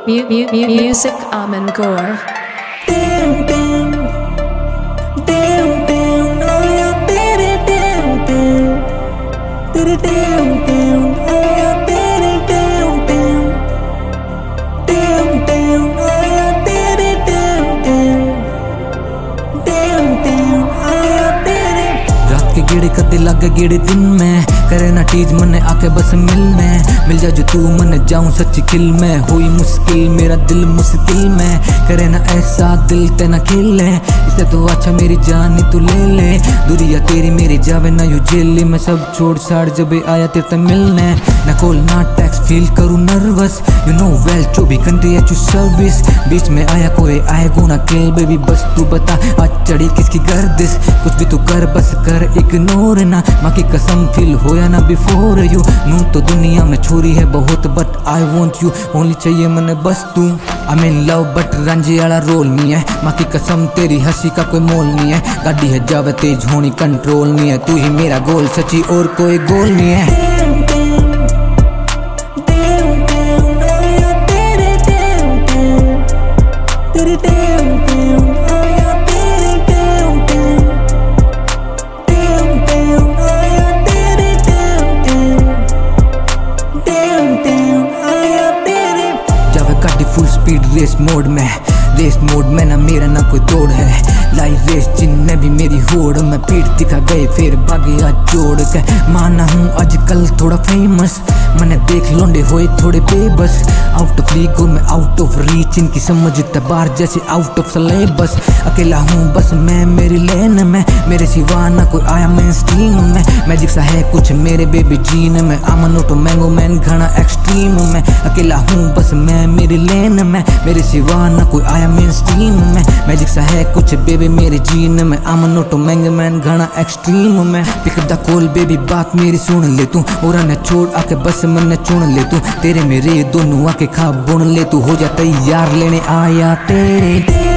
Music Amin Gore. Damn, damn, damn, damn, oh yeah, baby, damn, damn, damn, damn, oh yeah, baby, damn, damn, damn, damn, oh yeah, baby, damn, damn, damn, oh yeah, baby. रात के गेड़े कदे लागे गेड़े दिन में करे ना tease मने आके बस मिल जा जो तू मन जाऊं सच्ची खिल में हुई मुश्किल मेरा दिल मुश्किल में करे ना ऐसा दिल ते ना खेले इससे तो अच्छा मेरी जान ही तू ले ले दुनिया तेरी मेरी जावे ना यू जेली मैं सब छोड़ छाड़ जब आया तेरे ते मिलने ना कॉल ना टैक्स फील करूं नर्वस यू नो वेल 24 घंटे एट योर सर्विस बीच में आया कोई आएगा ना किल बेबी बस तू बता आज चढ़ी किसकी गर्दिश कुछ भी तू कर बस कर इग्नोर ना माँ की कसम फील होया ना बिफोर यू नू तो दुनिया में छोरी है बहुत but I want you only चाहिए मने बस तू आई मीन लव बट रंजे वाला रोल नहीं है माँ की कसम तेरी हंसी का कोई मोल नहीं है गाड़ी है जावे तेज होनी कंट्रोल नहीं है तू ही मेरा गोल सच्ची और कोई गोल नहीं है फुल स्पीड रेस मोड में ना मेरा ना कोई तोड़ है लाई रेस जिनने भी मेरी होड़ मैं पीठ दिखा गए फिर भागे हाथ जोड़ के माना हूँ आजकल थोड़ा फेमस मैंने देख लोंडे होए थोड़े बेबस आउट ऑफ लीग मैं आउट ऑफ रीच इनकी समझ तबार जैसे आउट ऑफ सिलेबस अकेला हूँ बस मैं मेरी लेन में मेरे सिवा ना कोई आया मेन स्ट्रीम में मैजिक सा है कुछ मेरे बेबी जीन में आमनो तो मैंगो मैन घना एक्सट्रीम में अकेला हूँ बस मैं मेरी लेन में मेरे सिवा ना कोई आया मेन स्ट्रीम में मैजिक सा है कुछ बेबी मेरे जीन में आमनो तो मैंगो मैन घना एक्सट्रीम में pick up the call baby बात मेरी सुन ले तू और न छोड़ आके बस मन चुन ले तू तेरे मेरे दोनों आके खा बुन ले तू हो जा तैयार लेने आया तेरे